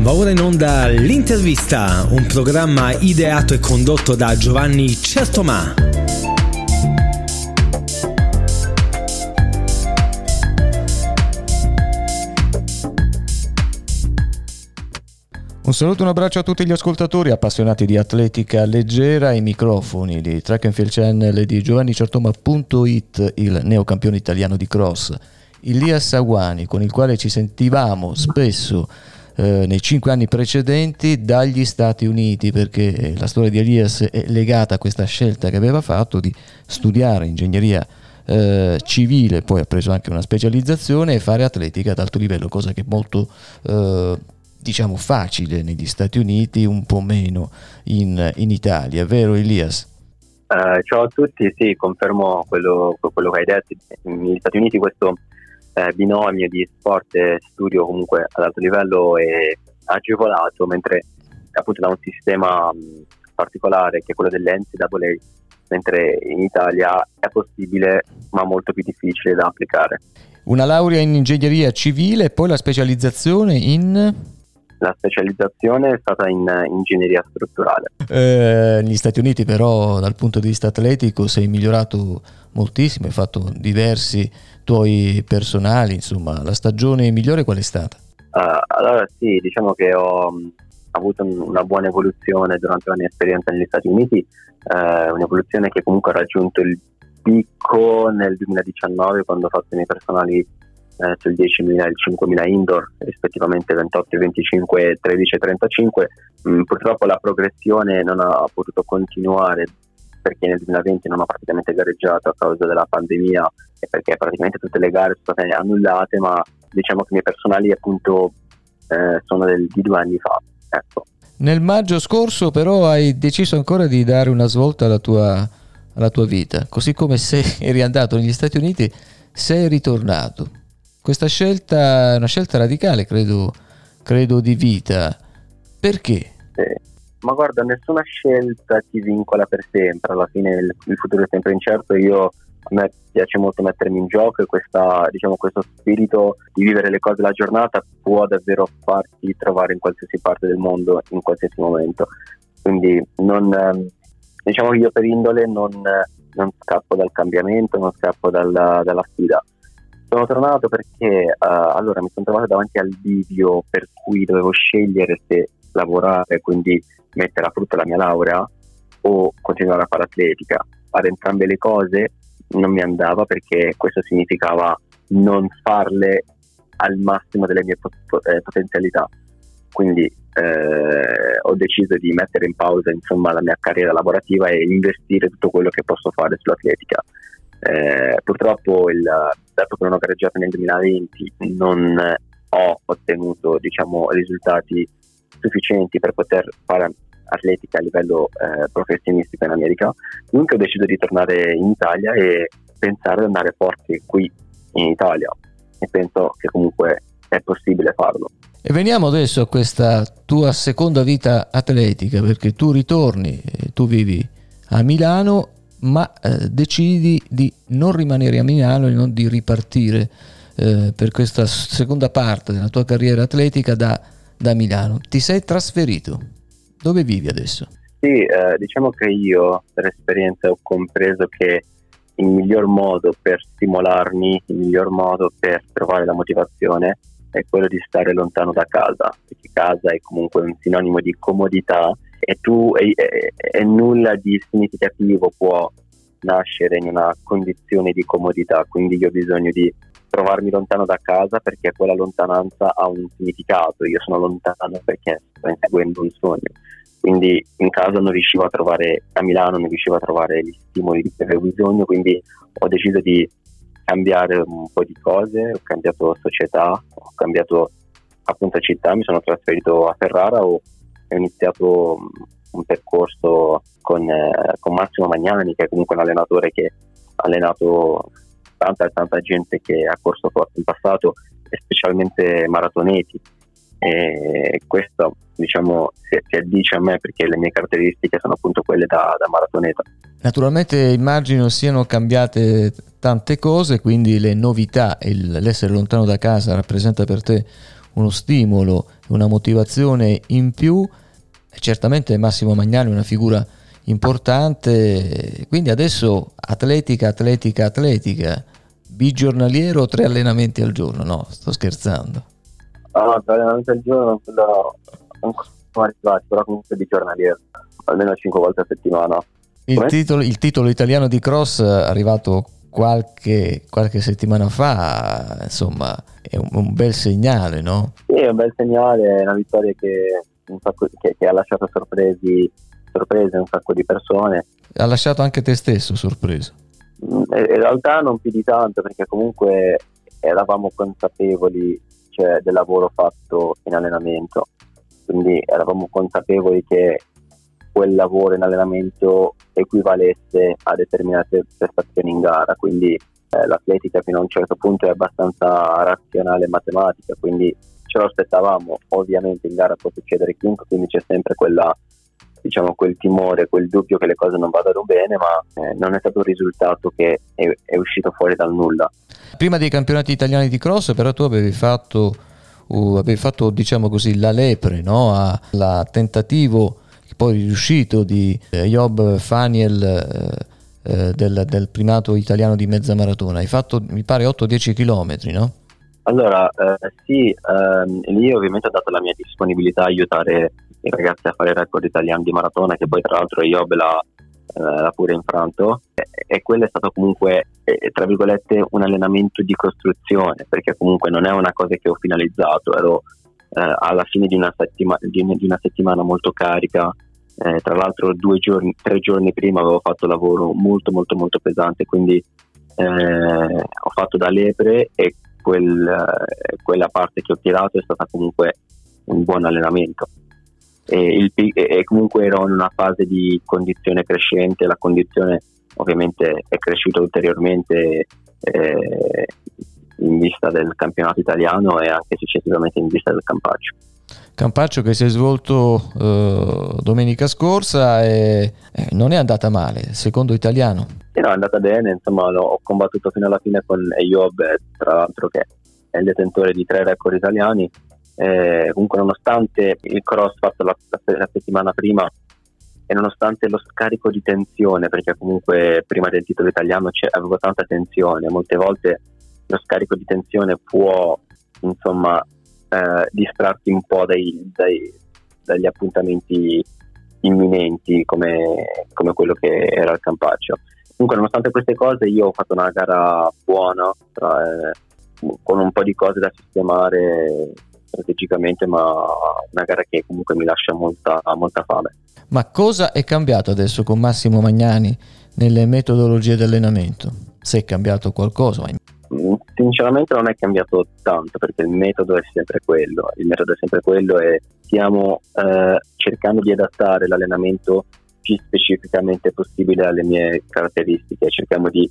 Va ora in onda l'intervista, un programma ideato e condotto da Giovanni Certomà. Un saluto e un abbraccio a tutti gli ascoltatori appassionati di atletica leggera. Ai microfoni di Track and Field Channel e di giovannicertoma.it, il neocampione italiano di cross, Ilias Awani, con il quale ci sentivamo spesso nei 5 anni precedenti dagli Stati Uniti, perché la storia di Ilias è legata a questa scelta che aveva fatto di studiare ingegneria civile, poi ha preso anche una specializzazione e fare atletica ad alto livello, cosa che è molto diciamo facile negli Stati Uniti, un po' meno in Italia, vero Ilias? Ciao a tutti, sì, confermo quello che hai detto. Negli Stati Uniti questo binomio di sport e studio comunque ad alto livello è agevolato, mentre appunto da un sistema particolare che è quello dell'NCAA, mentre in Italia è possibile ma molto più difficile da applicare. Una laurea in ingegneria civile e poi la specializzazione in... La specializzazione è stata in ingegneria strutturale. Negli Stati Uniti però dal punto di vista atletico sei migliorato moltissimo, hai fatto diversi tuoi personali, insomma la stagione migliore qual è stata? Allora sì, diciamo che ho avuto una buona evoluzione durante la mia esperienza negli Stati Uniti, un'evoluzione che comunque ha raggiunto il picco nel 2019 quando ho fatto i miei personali sul 10.000 e il 5.000 indoor, rispettivamente 28, 25, 13 e 35. Purtroppo la progressione non ha potuto continuare perché nel 2020 non ho praticamente gareggiato a causa della pandemia e perché praticamente tutte le gare sono state annullate, ma diciamo che i miei personali appunto sono di 2 anni fa, ecco. Nel maggio scorso però hai deciso ancora di dare una svolta alla tua vita, così come se eri andato negli Stati Uniti sei ritornato. Questa scelta è una scelta radicale, credo di vita. Perché? Ma guarda, nessuna scelta ti vincola per sempre, alla fine il futuro è sempre incerto. A me piace molto mettermi in gioco e questo spirito di vivere le cose la giornata può davvero farti trovare in qualsiasi parte del mondo, in qualsiasi momento. Quindi diciamo che io per indole non scappo dal cambiamento, non scappo dalla sfida. Sono tornato perché allora mi sono trovato davanti al bivio per cui dovevo scegliere se lavorare, quindi mettere a frutto la mia laurea, o continuare a fare atletica. Fare entrambe le cose non mi andava perché questo significava non farle al massimo delle mie potenzialità. Quindi ho deciso di mettere in pausa insomma la mia carriera lavorativa e investire tutto quello che posso fare sull'atletica. Purtroppo dato che non ho gareggiato nel 2020 non ho ottenuto risultati sufficienti per poter fare atletica a livello professionistico in America. Dunque ho deciso di tornare in Italia e pensare di andare forte qui in Italia, e penso che comunque è possibile farlo. E veniamo adesso a questa tua seconda vita atletica, perché tu ritorni, tu vivi a Milano, ma decidi di non rimanere a Milano e non di ripartire per questa seconda parte della tua carriera atletica da Milano. Ti sei trasferito. Dove vivi adesso? Sì, diciamo che io per esperienza ho compreso che il miglior modo per stimolarmi, il miglior modo per trovare la motivazione è quello di stare lontano da casa, perché casa è comunque un sinonimo di comodità e nulla di significativo può nascere in una condizione di comodità. Quindi io ho bisogno di trovarmi lontano da casa perché quella lontananza ha un significato. Io sono lontano perché sto inseguendo un sogno, quindi in casa a Milano non riuscivo a trovare gli stimoli di cui avevo bisogno, quindi ho deciso di cambiare un po' di cose, ho cambiato società, ho cambiato appunto città, mi sono trasferito a Ferrara, ho iniziato un percorso con Massimo Magnani, che è comunque un allenatore che ha allenato tanta gente che ha corso forte in passato, e specialmente maratoneti, e questo si addice a me perché le mie caratteristiche sono appunto quelle da maratoneta. Naturalmente immagino siano cambiate tante cose, quindi le novità e l'essere lontano da casa rappresenta per te uno stimolo, una motivazione in più. E certamente Massimo Magnani è una figura importante, quindi adesso atletica, bigiornaliero o 3 allenamenti al giorno? No, sto scherzando. No, 3 allenamenti al giorno, quello ancora arrivati, però comunque bigiornaliero, almeno 5 volte a settimana. Il titolo italiano di cross è arrivato qualche settimana fa, insomma, è un bel segnale, no? Sì, è un bel segnale, è una vittoria che ha lasciato sorprese un sacco di persone. Ha lasciato anche te stesso sorpreso? In realtà non più di tanto, perché comunque eravamo consapevoli, cioè, del lavoro fatto in allenamento, quindi eravamo consapevoli che quel lavoro in allenamento equivalesse a determinate prestazioni in gara, quindi l'atletica fino a un certo punto è abbastanza razionale e matematica, quindi ce lo aspettavamo. Ovviamente in gara può succedere chiunque, quindi c'è sempre quel timore, quel dubbio che le cose non vadano bene, ma non è stato un risultato che è uscito fuori dal nulla. Prima dei campionati italiani di cross però tu avevi fatto diciamo così la lepre, no? Al tentativo poi riuscito di Job Faniel del primato italiano di mezza maratona. Hai fatto, mi pare, 8-10 chilometri, no? Allora, sì, lì ovviamente ho dato la mia disponibilità a aiutare i ragazzi a fare il record italiano di maratona, che poi tra l'altro Job l'ha pure infranto, e quello è stato comunque, tra virgolette, un allenamento di costruzione, perché comunque non è una cosa che ho finalizzato, ero alla fine di una settimana molto carica. Tra l'altro 3 giorni prima avevo fatto lavoro molto molto molto pesante, quindi ho fatto da lepre, e quella parte che ho tirato è stata comunque un buon allenamento, e comunque ero in una fase di condizione crescente. La condizione ovviamente è cresciuta ulteriormente in vista del campionato italiano e anche successivamente in vista del Campaccio che si è svolto domenica scorsa e non è andata male, secondo italiano. Sì, no, è andata bene, insomma, ho combattuto fino alla fine con Eyob, tra l'altro, che è il detentore di 3 record italiani. Comunque, nonostante il cross fatto la settimana prima e nonostante lo scarico di tensione, perché comunque prima del titolo italiano avevo tanta tensione, molte volte lo scarico di tensione può, insomma, distrarti un po' dagli appuntamenti imminenti come quello che era il Campaccio. Comunque, nonostante queste cose, io ho fatto una gara buona, con un po' di cose da sistemare strategicamente, ma una gara che comunque mi lascia molta fame. Ma cosa è cambiato adesso con Massimo Magnani nelle metodologie di allenamento? Se è cambiato qualcosa? Sinceramente non è cambiato tanto, perché il metodo è sempre quello, e stiamo cercando di adattare l'allenamento più specificamente possibile alle mie caratteristiche. Cerchiamo di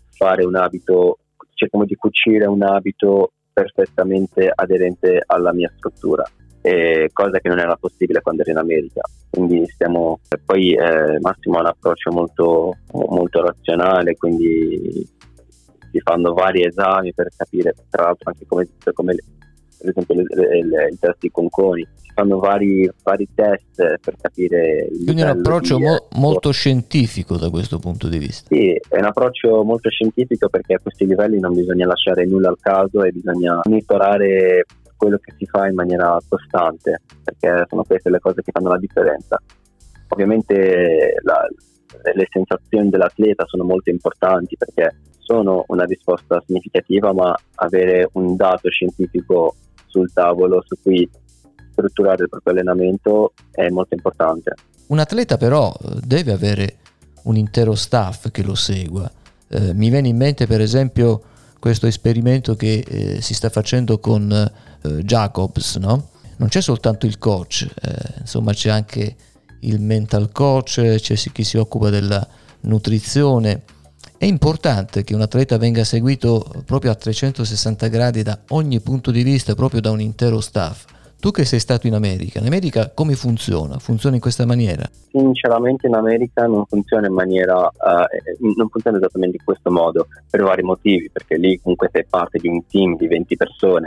cucire un abito perfettamente aderente alla mia struttura, cosa che non era possibile quando ero in America. Quindi poi Massimo ha un approccio molto, molto razionale, quindi si fanno vari esami per capire, tra l'altro anche come per esempio i test di Conconi, si fanno vari test per capire il quindi un approccio molto scientifico da questo punto di vista. Sì, è un approccio molto scientifico, perché a questi livelli non bisogna lasciare nulla al caso e bisogna monitorare quello che si fa in maniera costante, perché sono queste le cose che fanno la differenza. Ovviamente le sensazioni dell'atleta sono molto importanti, perché sono una risposta significativa, ma avere un dato scientifico sul tavolo su cui strutturare il proprio allenamento è molto importante. Un atleta però deve avere un intero staff che lo segua. Mi viene in mente per esempio questo esperimento che si sta facendo con Jacobs, no? Non c'è soltanto il coach, insomma c'è anche il mental coach, c'è chi si occupa della nutrizione. È importante che un atleta venga seguito proprio a 360 gradi da ogni punto di vista, proprio da un intero staff. Tu che sei stato in America come funziona? Funziona in questa maniera? Sinceramente in America non funziona non funziona esattamente in questo modo, per vari motivi, perché lì comunque sei parte di un team di 20 persone,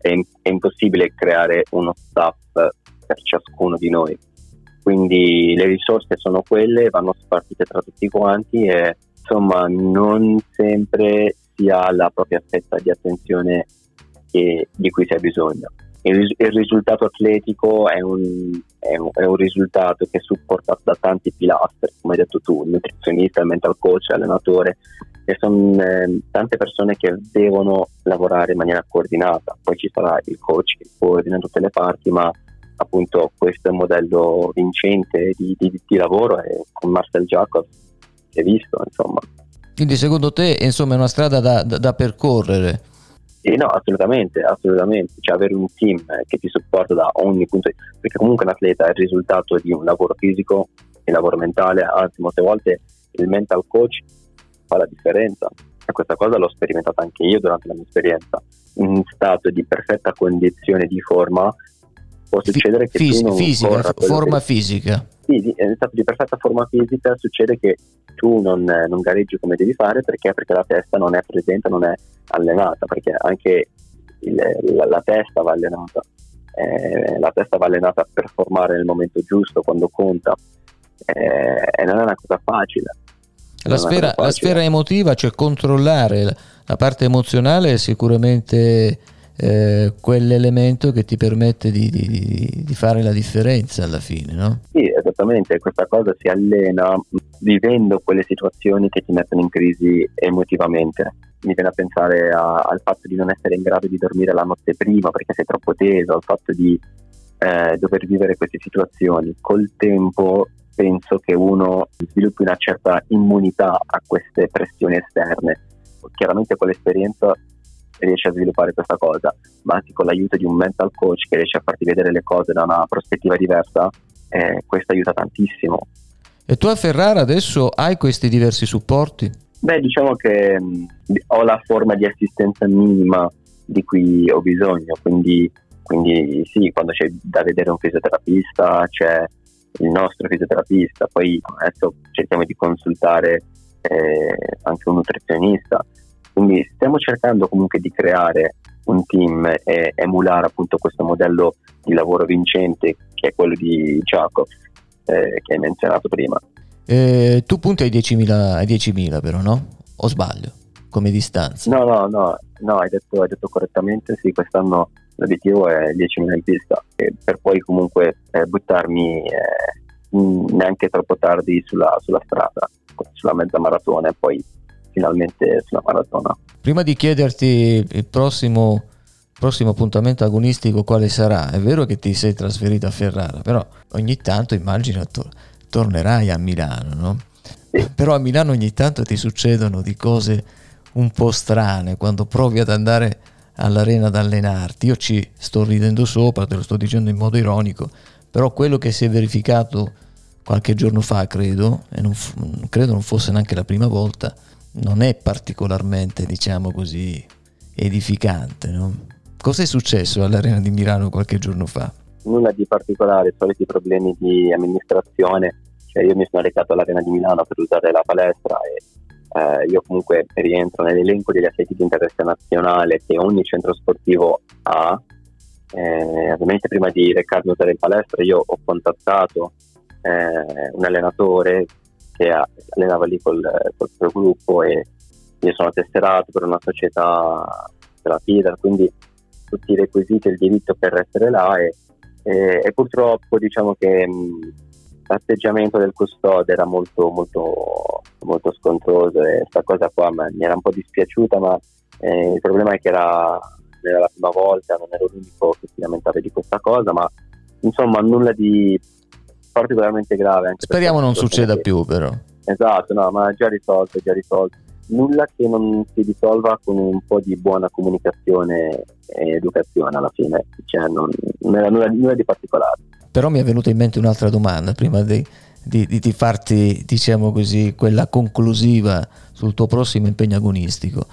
è impossibile creare uno staff per ciascuno di noi, quindi le risorse sono quelle, vanno spartite tra tutti quanti e insomma non sempre si ha la propria fetta di attenzione di cui si ha bisogno. Il risultato atletico è un risultato che è supportato da tanti pilastri, come hai detto tu, il nutrizionista, il mental coach, l'allenatore, e sono tante persone che devono lavorare in maniera coordinata. Poi ci sarà il coach che coordina tutte le parti, ma appunto questo è un modello vincente di lavoro, e con Marcel Jacobs si è visto, insomma. Quindi secondo te insomma è una strada da percorrere? No, assolutamente, cioè avere un team che ti supporta da ogni punto di vista, perché comunque l'atleta è il risultato di un lavoro fisico e lavoro mentale, anzi molte volte il mental coach fa la differenza, e questa cosa l'ho sperimentata anche io durante la mia esperienza. In stato di perfetta condizione di forma può succedere che tu non fisica, forma fisica. Sì, in stato di perfetta forma fisica succede che tu non gareggi come devi fare, perché la testa non è presente, non è allenata, perché anche la testa va allenata, la testa va allenata per formare nel momento giusto, quando conta, e non è una cosa facile. La sfera emotiva, cioè controllare la parte emozionale, è sicuramente quell'elemento che ti permette di fare la differenza alla fine, no? Sì, esattamente, questa cosa si allena vivendo quelle situazioni che ti mettono in crisi emotivamente. Mi viene a pensare al fatto di non essere in grado di dormire la notte prima perché sei troppo teso, al fatto di dover vivere queste situazioni. Col tempo penso che uno sviluppi una certa immunità a queste pressioni esterne. Chiaramente con l'esperienza riesce a sviluppare questa cosa, ma anche con l'aiuto di un mental coach che riesce a farti vedere le cose da una prospettiva diversa, questo aiuta tantissimo. E tu a Ferrara adesso hai questi diversi supporti? Beh, diciamo che ho la forma di assistenza minima di cui ho bisogno, quindi sì, quando c'è da vedere un fisioterapista c'è il nostro fisioterapista, poi adesso cerchiamo di consultare anche un nutrizionista. Quindi stiamo cercando comunque di creare un team e emulare appunto questo modello di lavoro vincente che è quello di Jacobs, che hai menzionato prima. Tu punti ai 10.000 però, no? O sbaglio? Come distanza? No, hai detto correttamente, sì, quest'anno l'obiettivo è 10.000 in pista, per poi comunque buttarmi neanche troppo tardi sulla strada, sulla mezza maratona e poi finalmente sulla maratona. Prima di chiederti il prossimo appuntamento agonistico quale sarà, è vero che ti sei trasferito a Ferrara, però ogni tanto immagino tornerai a Milano, no? Sì. Però a Milano ogni tanto ti succedono di cose un po' strane quando provi ad andare all'arena ad allenarti. Io ci sto ridendo sopra, te lo sto dicendo in modo ironico, però quello che si è verificato qualche giorno fa, credo non fosse neanche la prima volta, non è particolarmente, diciamo così, edificante, no? Cosa è successo all'Arena di Milano qualche giorno fa? Nulla di particolare, soliti problemi di amministrazione. Cioè io mi sono recato all'Arena di Milano per usare la palestra e io comunque rientro nell'elenco degli atleti di interesse nazionale che ogni centro sportivo ha. Ovviamente prima di recarmi a usare in palestra io ho contattato un allenatore che allenava lì col suo gruppo e io sono tesserato per una società della FIDA, quindi tutti i requisiti e il diritto per essere là e purtroppo diciamo che l'atteggiamento del custode era molto molto molto scontroso e questa cosa qua mi era un po' dispiaciuta, ma il problema è che era la prima volta, non ero l'unico che si lamentava di questa cosa, ma insomma nulla di particolarmente grave. Anche speriamo non succeda più però. Esatto, no, ma già risolto. Nulla che non si risolva con un po' di buona comunicazione e educazione alla fine, cioè non era nulla di particolare. Però mi è venuta in mente un'altra domanda prima di farti, diciamo così, quella conclusiva sul tuo prossimo impegno agonistico.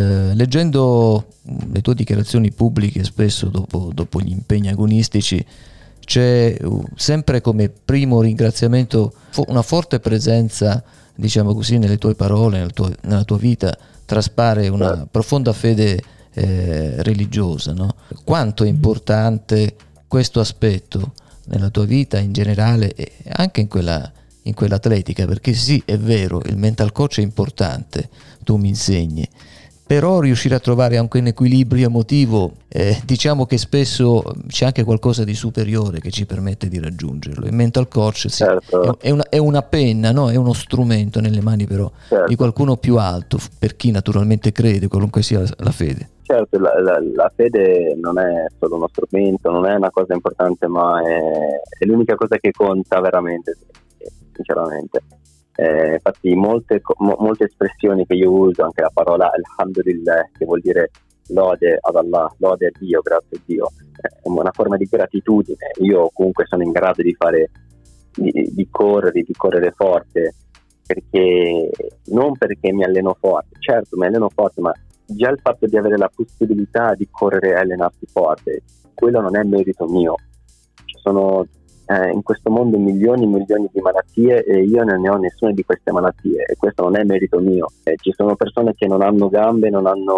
Leggendo le tue dichiarazioni pubbliche spesso dopo gli impegni agonistici c'è sempre come primo ringraziamento una forte presenza, diciamo così, nelle tue parole, nella tua vita traspare una profonda fede religiosa, no? Quanto è importante questo aspetto nella tua vita in generale e anche in quella atletica, perché sì, è vero, il mental coach è importante, tu mi insegni, però riuscire a trovare anche un equilibrio emotivo, diciamo che spesso c'è anche qualcosa di superiore che ci permette di raggiungerlo. Il mental coach sì, certo, è una penna, no? È uno strumento nelle mani però certo, di qualcuno più alto, per chi naturalmente crede, qualunque sia la fede. Certo, la fede non è solo uno strumento, non è una cosa importante, ma è l'unica cosa che conta veramente, sinceramente. Infatti molte espressioni che io uso, anche la parola alhamdulillah, che vuol dire lode ad Allah, lode a Dio, grazie a Dio, è una forma di gratitudine. Io comunque sono in grado di fare di correre forte, perché non perché mi alleno forte, certo mi alleno forte, ma già il fatto di avere la possibilità di correre e allenarsi forte, quello non è merito mio. Ci sono in questo mondo milioni di malattie e io non ne ho nessuna di queste malattie, e questo non è merito mio. Ci sono persone che non hanno gambe,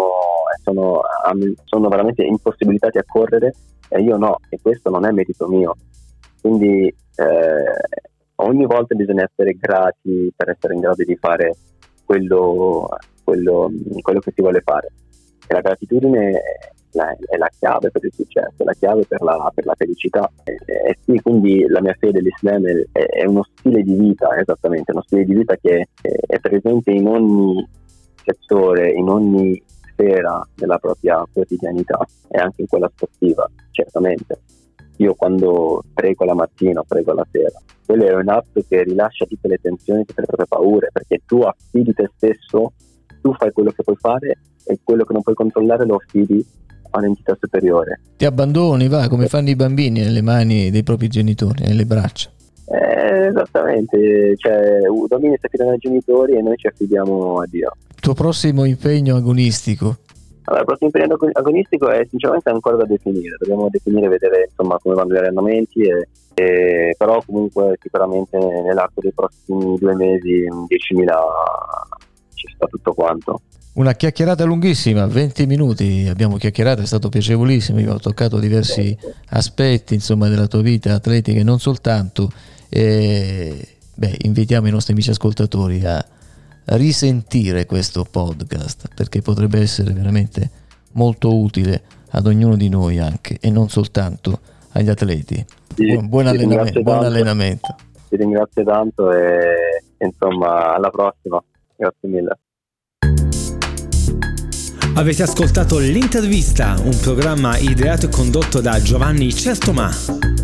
sono veramente impossibilitati a correre, e io no, e questo non è merito mio. Quindi ogni volta bisogna essere grati per essere in grado di fare quello che si vuole fare, e la gratitudine è la chiave per il successo, è la chiave per la felicità. Sì, quindi la mia fede, l'Islam, è uno stile di vita, esattamente, uno stile di vita che è presente in ogni settore, in ogni sfera della propria quotidianità, e anche in quella sportiva, certamente. Io quando prego la mattina, prego la sera, quello è un atto che rilascia tutte le tensioni, tutte le proprie paure, perché tu affidi te stesso, tu fai quello che puoi fare, e quello che non puoi controllare lo affidi a un'entità superiore. Ti abbandoni, va, come fanno i bambini nelle mani dei propri genitori, nelle braccia. Esattamente, cioè i bambini si affidano ai genitori e noi ci affidiamo a Dio. Tuo prossimo impegno agonistico? Allora, il prossimo impegno agonistico è sinceramente ancora da definire, dobbiamo definire, vedere insomma come vanno gli allenamenti, però comunque sicuramente nell'arco dei prossimi 2 mesi, 10.000 ci sta tutto quanto. Una chiacchierata lunghissima, 20 minuti abbiamo chiacchierato, è stato piacevolissimo, io ho toccato diversi aspetti insomma della tua vita atletica e non soltanto, invitiamo i nostri amici ascoltatori a risentire questo podcast, perché potrebbe essere veramente molto utile ad ognuno di noi anche, e non soltanto agli atleti. Buon allenamento. Ti ringrazio tanto e insomma alla prossima, grazie mille. Avete ascoltato L'Intervista, un programma ideato e condotto da Giovanni Certomà.